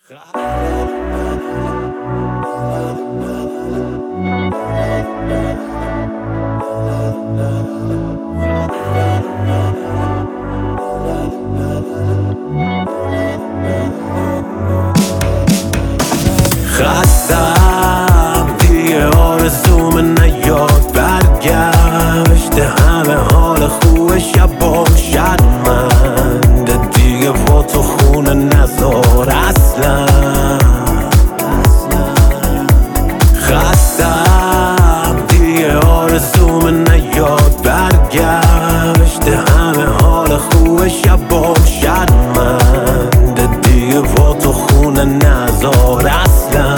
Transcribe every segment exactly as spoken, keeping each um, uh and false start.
خستم دیگه آرزوم نیاد برگشته همه حال خوب شبام شرمنده دیگه با تو خونه نذار اصلا خستم دیگه آرزوم نیاد برگشته همه حال خوب شبام شرمنده دیگه با تو خونه نذار اصلا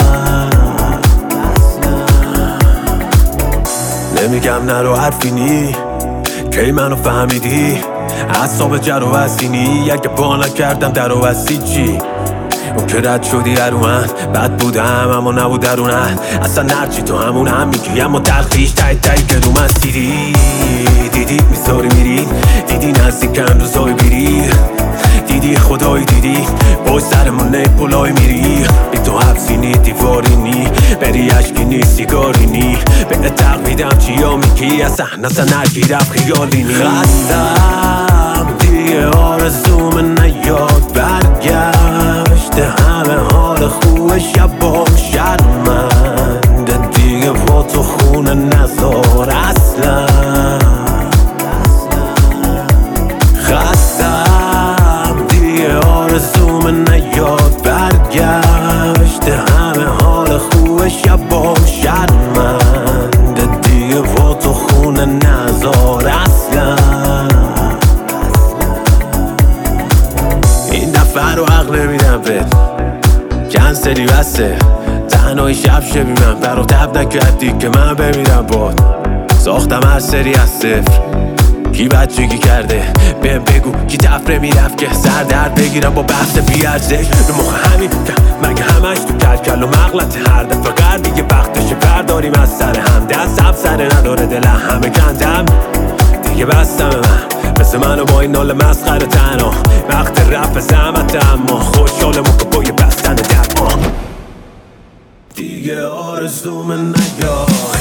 نمیگم نرو حرفی نی کی منو فهمیدی اعصاب جر و وزینی اگه با نکردم در و وزی چی اون که رد شدی هرو من بد بودم اما نبود درونن اصلا نرچی تو همون هم میگی اما تلخیش تایی تایی که رو من سیری دیدی میذاری میری دیدی نزدیکم روزای بیری دیدی خدایی دیدی باید سرمون نیپولای میری بی تو حبسی نی دیواری نی بری عشقی نی سیگاری نی به تقویدم چیا میگی اصلا اصلا نگیرم خیالی نی خستم دیگه آرزوم نیاد برگشته همه حال خوب شبام شرمنده دیگه با تو خونه نذار اصلا خستم دیگه آرزوم نیاد برگشته همه حال خوب شبام شرمنده دیگه با تو خونه نذار اصلا این دفعه رو عقل نمیدم بهت کنسلی بسته تنهایی شب شبی من برا تب نکردی که من بمیرم باد ساختم هر سری از صفر کی بچگی کرده بهم بگو کی تفره میرفت که سر درد بگیرم با بحث بیارزش رو مخ همین مگه همش تو کلکل و مغلط هر دفعه قرد دیگه بختش برداریم از سر هم دستم سر نداره دل همه کندم دیگه بستم من مثل منو با این نال مسخره تنها وقت رفت زحمت اما خوشحالم که با یه بستن دما دیگه آرزوم نیاد